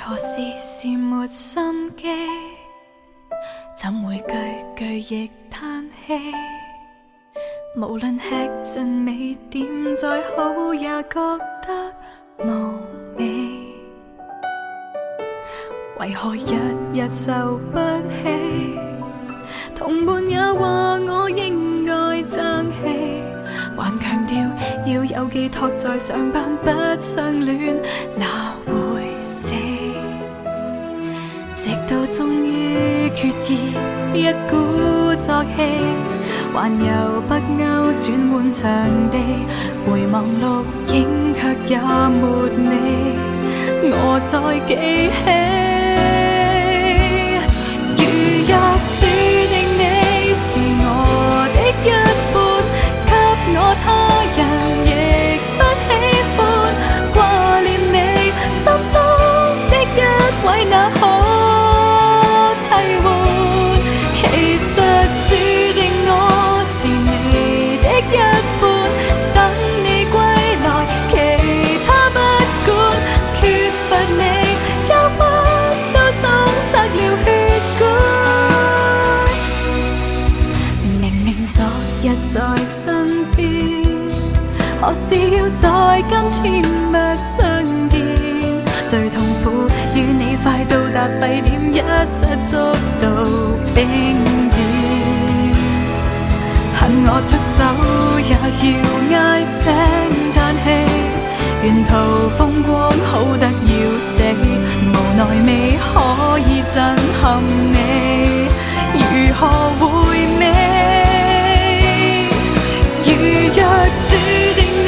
何事是沒心機？怎會句句亦嘆氣？無論吃盡未點再好，也覺得無味。為何日日受不起？同伴也話我應該爭氣，還強調要有寄託在上班，不相戀哪會死？直到終於決意一鼓作氣，環遊北歐轉換場地，回望錄影卻也沒你，我再記起。如若注定你是我的一半，給我他人亦不喜歡，掛念你心中的一位那可替換。其實注定我是你的一半，等你歸來其他不管，缺乏你憂鬱都充塞了血管。明明昨日在身邊，何時要在今天不相見？最痛苦與你快到達沸點，一失足到冰點。恨我出走也要唉聲嘆氣，沿途風光好得要死，無奈未可以震撼你，如何回味？如若注定